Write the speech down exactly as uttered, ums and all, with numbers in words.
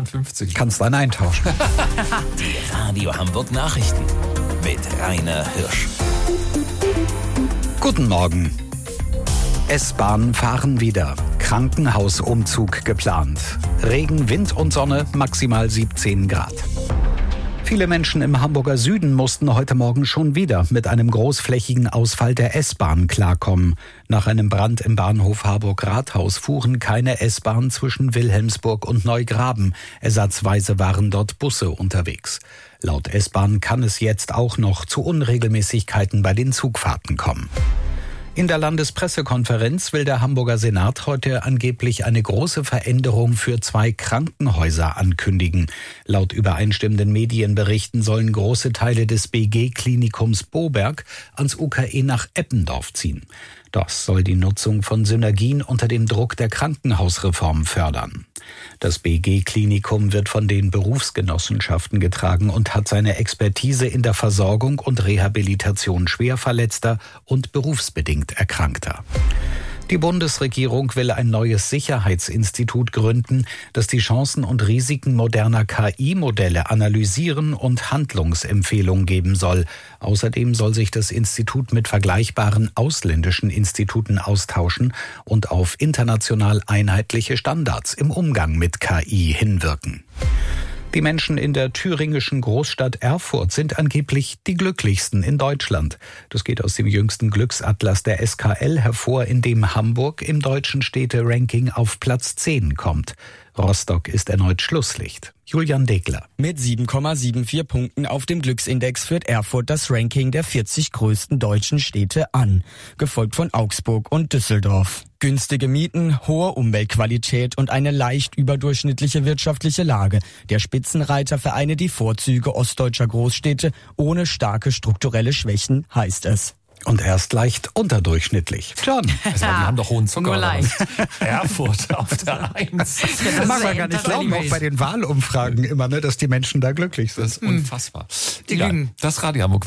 fünfzig. Kannst dann eintauschen. Die Radio Hamburg Nachrichten mit Rainer Hirsch. Guten Morgen. S-Bahn fahren wieder. Krankenhausumzug geplant. Regen, Wind und Sonne, maximal siebzehn Grad. Viele Menschen im Hamburger Süden mussten heute Morgen schon wieder mit einem großflächigen Ausfall der S-Bahn klarkommen. Nach einem Brand im Bahnhof Harburg-Rathaus fuhren keine S-Bahn zwischen Wilhelmsburg und Neugraben. Ersatzweise waren dort Busse unterwegs. Laut S-Bahn kann es jetzt auch noch zu Unregelmäßigkeiten bei den Zugfahrten kommen. In der Landespressekonferenz will der Hamburger Senat heute angeblich eine große Veränderung für zwei Krankenhäuser ankündigen. Laut übereinstimmenden Medienberichten sollen große Teile des B G-Klinikums Boberg ans U K E nach Eppendorf ziehen. Das soll die Nutzung von Synergien unter dem Druck der Krankenhausreform fördern. Das B G-Klinikum wird von den Berufsgenossenschaften getragen und hat seine Expertise in der Versorgung und Rehabilitation Schwerverletzter und berufsbedingt Erkrankter. Die Bundesregierung will ein neues Sicherheitsinstitut gründen, das die Chancen und Risiken moderner K I-Modelle analysieren und Handlungsempfehlungen geben soll. Außerdem soll sich das Institut mit vergleichbaren ausländischen Instituten austauschen und auf international einheitliche Standards im Umgang mit K I hinwirken. Die Menschen in der thüringischen Großstadt Erfurt sind angeblich die glücklichsten in Deutschland. Das geht aus dem jüngsten Glücksatlas der S K L hervor, in dem Hamburg im deutschen Städte-Ranking auf Platz zehn kommt. Rostock ist erneut Schlusslicht. Julian Degler. Mit sieben Komma vierundsiebzig Punkten auf dem Glücksindex führt Erfurt das Ranking der vierzig größten deutschen Städte an, gefolgt von Augsburg und Düsseldorf. Günstige Mieten, hohe Umweltqualität und eine leicht überdurchschnittliche wirtschaftliche Lage. Der Spitzenreiter vereine die Vorzüge ostdeutscher Großstädte ohne starke strukturelle Schwächen, heißt es. Und erst leicht unterdurchschnittlich. John. Also, die haben doch hohen Zucker. Nur leicht. Erfurt auf der Eins. Das mag man gar nicht glauben, auch bei den Wahlumfragen immer, ne, dass die Menschen da glücklich sind. Das ist unfassbar. Die Egal. lügen. Das Radio Hamburg.